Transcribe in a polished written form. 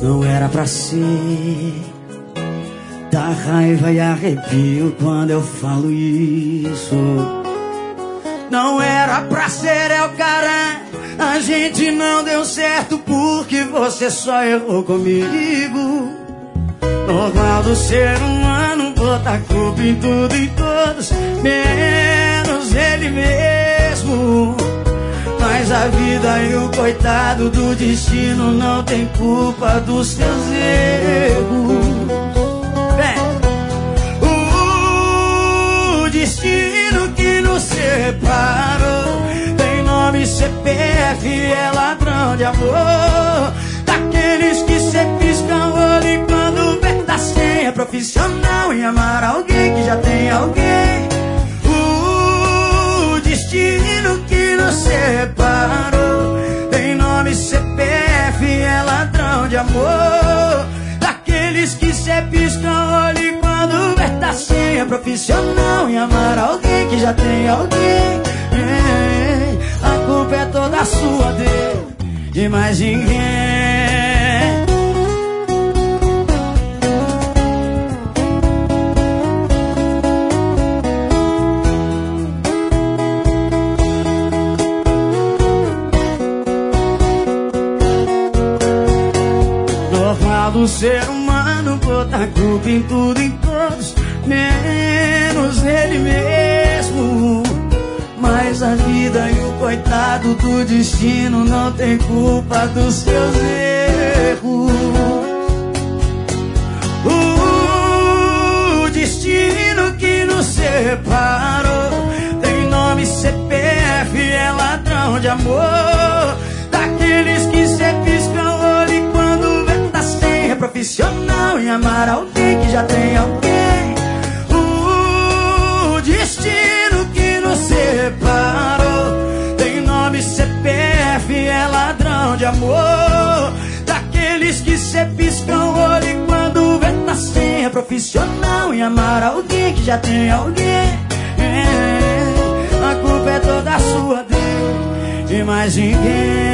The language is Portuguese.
Não era pra ser. Dá raiva e arrepio quando eu falo isso. Não era pra ser, é o cara. A gente não deu certo porque você só errou comigo. Normal do ser humano botar culpa em tudo e todos, menos ele mesmo. Mas a vida e o coitado do destino não tem culpa dos seus erros. O destino que nos separou tem nome, CPF, é ladrão de amor. Daqueles que cê pisca o olho e quando vê tá sem. É profissional em amar alguém que já tem alguém. O destino que nos separou tem nome, CPF, é ladrão de amor. Daqueles que cê pisca o olho e quando vê tá sem. É profissional em amar alguém que já tem alguém. A culpa é toda sua, Deus, de mais ninguém. Normal do ser humano botar culpa em tudo e em todos, menos ele mesmo. Mas a vida e o coitado do destino não tem culpa dos seus erros. O destino que nos separou tem nome, CPF, é ladrão de amor. Daqueles que cê pisca o olho e quando vê tá sem. É profissional em amar alguém que já tem alguém. O destino que nos separou tem nome, CPF, é ladrão de amor. Daqueles que cê pisca o olho e quando vê tá sem. É profissional em amar alguém que já tem alguém. A culpa é toda sua, Deus, de mais ninguém.